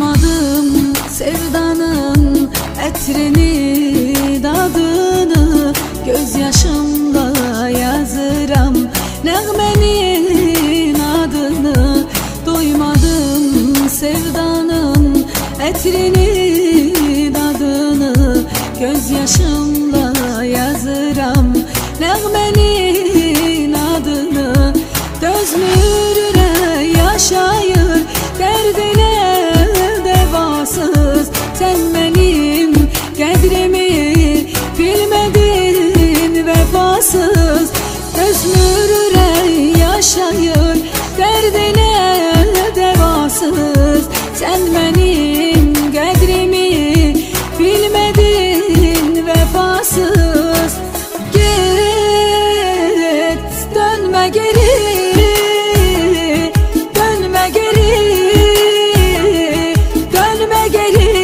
Duymadım sevdanın etrini, dadını, gözyaşımla yazıram nəğmenin adını. Duymadım sevdanın etrini, dadını, gözyaşımla yazıram nəğmenin adını. Dözmür yaşayır derdine devasız, sen benim qədrimi bilmedin vefasız. Dözmür yaşayır derdine devasız, sen benim qədrimi bilmedin vefasız. Git dönme geri, dönme geri, dönme geri.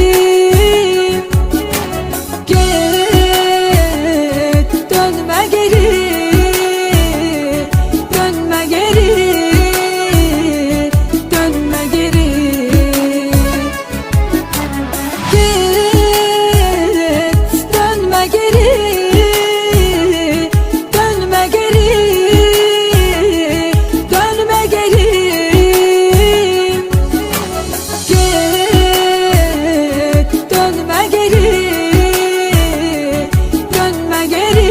Git dönme geri, dönme geri, dönme geri. Git dönme geri, dönme geri, dönme geri. Git dönme geri, dönme geri,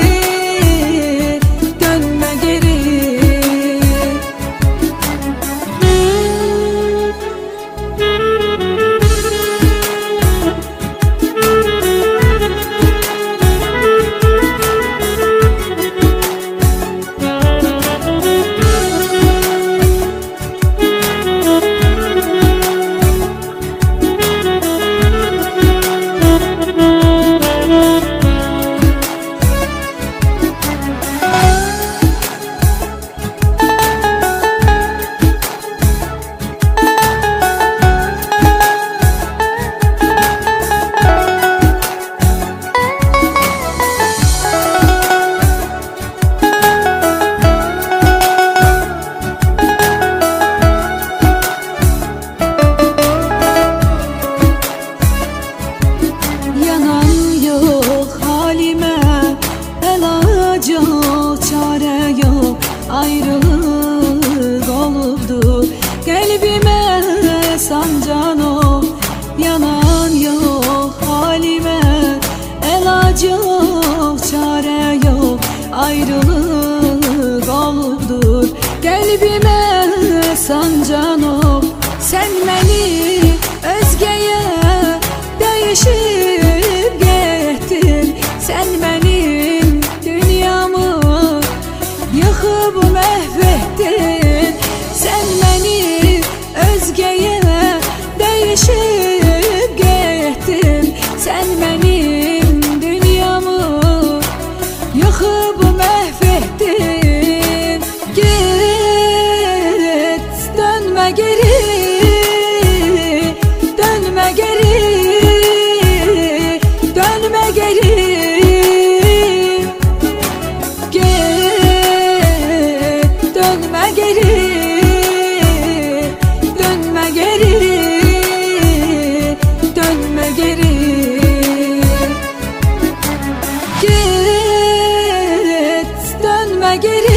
dönme geri. Yok çare yok, ayrılık olubdu kalbime sancan o. Yanan yok halime, elac yok, çare yok, ayrılık olubdur kalbime sancan o. Sen beni özgeye değişip gittin, sen benim dünyamı yıkıp mahvettin. Sen beni özgeye değişip gittin, sen benim dünyamı yıkıp mahvettin. Git dönme geri, dönme geri, dönme geri. Dönme geri, dönme geri, dönme geri. Git dönme geri,